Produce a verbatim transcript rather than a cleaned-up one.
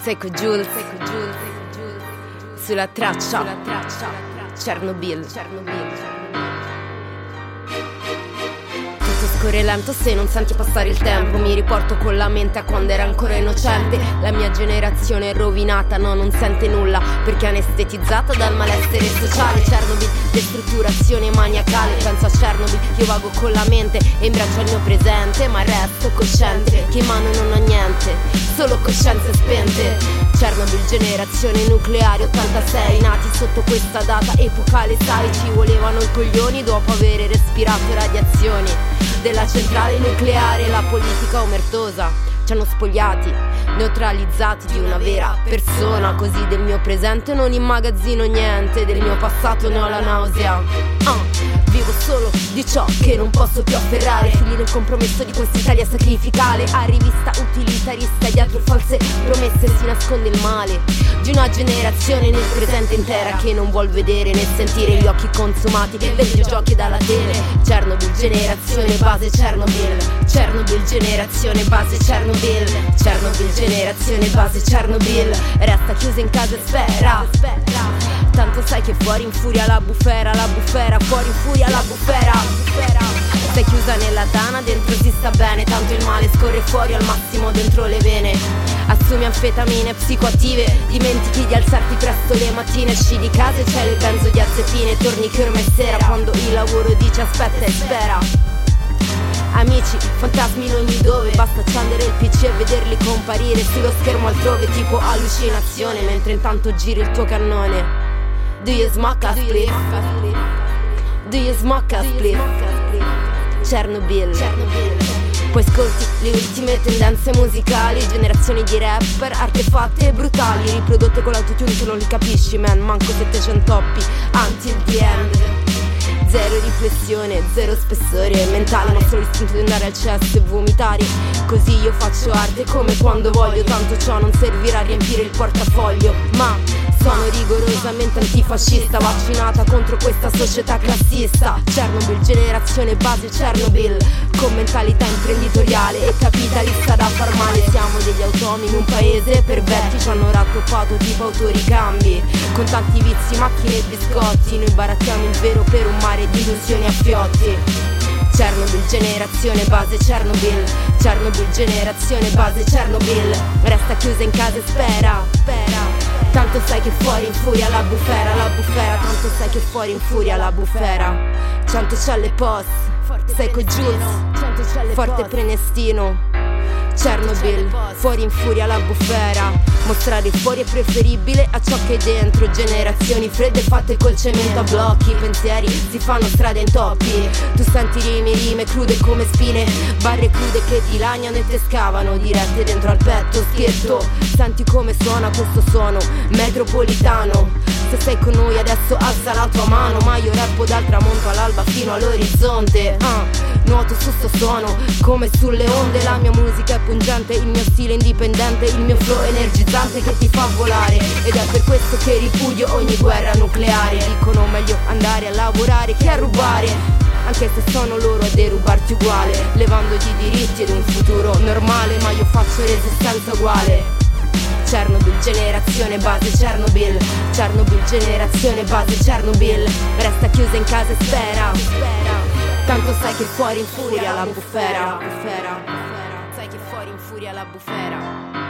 Seco Jules, sulla traccia, Chernobyl. Tutto scorre lento se non senti passare il tempo. Mi riporto con la mente a quando era ancora innocente. La mia generazione è rovinata, no, non sente nulla perché anestetizzata dal malessere sociale. Chernobyl, destrutturazione maniacale. Penso a Chernobyl, io vago con la mente e imbraccio il mio presente, ma resto cosciente che in mano non ho niente, solo coscienze spente. Chernobyl, generazione nucleare, ottantasei, nati sotto questa data epocale. Sai, ci volevano i coglioni dopo aver respirato radiazioni della centrale nucleare. La politica omertosa ci hanno spogliati, neutralizzati di una vera persona. Così del mio presente non immagazzino niente, del mio passato ne ho la nausea. uh. Vivo solo di ciò che non posso più afferrare, figli del compromesso di quest'Italia sacrificale. A rivista utilitarista, dietro false promesse si nasconde il male di una generazione nel presente intera che non vuol vedere né sentire gli occhi consumati dei giochi dalla tele. Chernobyl, generazione base Chernobyl. Chernobyl, generazione base Chernobyl. Chernobyl, generazione base Chernobyl. Resta chiusa in casa e spera, tanto sai che fuori in furia la bufera, la bufera, fuori in furia la bufera. Sei chiusa nella tana, dentro si sta bene, tanto il male scorre fuori al massimo dentro le vene. Assumi anfetamine psicoattive, dimentichi di alzarti presto le mattine. Esci di casa e c'è le benzodiazepine, torni che ormai è sera, quando il lavoro dice aspetta e spera. Amici, fantasmi in ogni dove, basta accendere il P C e vederli comparire sullo schermo altrove, tipo allucinazione, mentre intanto giri il tuo cannone. Do you smoke a split? Do you smoke a split? Chernobyl. Poi ascolti le ultime tendenze musicali, generazioni di rapper, artefatte e brutali, riprodotte con l'autotune che non li capisci, man, manco settecentoppi, until the end. Zero riflessione, zero spessore mentale, ma solo l'istinto di andare al cesso e vomitare. Così io faccio arte come quando voglio, tanto ciò non servirà a riempire il portafoglio. Ma sono rigorosamente antifascista, vaccinata contro questa società classista. Chernobyl, generazione base Chernobyl, con mentalità imprenditoriale e capitalista da far male. Siamo degli automi in un paese perverti, ci hanno rattoppato tipo autoricambi, con tanti vizi, macchine e biscotti. Noi barattiamo il vero per un mare di illusioni a fiotti. Chernobyl, generazione base Chernobyl. Chernobyl, generazione base Chernobyl. Resta chiusa in casa e spera, spera. Tanto sai che fuori in furia la bufera, la bufera. Tanto sai che fuori in furia la bufera. Cento celle post, Seco Jules, forte Prenestino. Chernobyl, fuori in furia la bufera. Mostrare fuori è preferibile a ciò che è dentro. Generazioni fredde fatte col cemento a blocchi. Pensieri si fanno strada in toppi. Tu senti rime, rime crude come spine, barre crude che ti lagnano e te scavano dirette dentro al petto. Schietto, senti come suona questo suono metropolitano. Se sei con noi adesso alza la tua mano, ma io rappo dal tramonto all'alba fino all'orizzonte. uh, Nuoto su sto suono come sulle onde. La mia musica è pungente, il mio stile indipendente, il mio flow energizzante che ti fa volare. Ed è per questo che ripudio ogni guerra nucleare. Dicono meglio andare a lavorare che a rubare, anche se sono loro a derubarti uguale, levandoti i diritti ed un futuro normale. Ma io faccio resistenza uguale. Chernobyl, generazione base Chernobyl. Chernobyl, generazione base Chernobyl. Resta chiusa in casa e spera, tanto sai che fuori in furia la bufera. Sai che fuori in furia la bufera.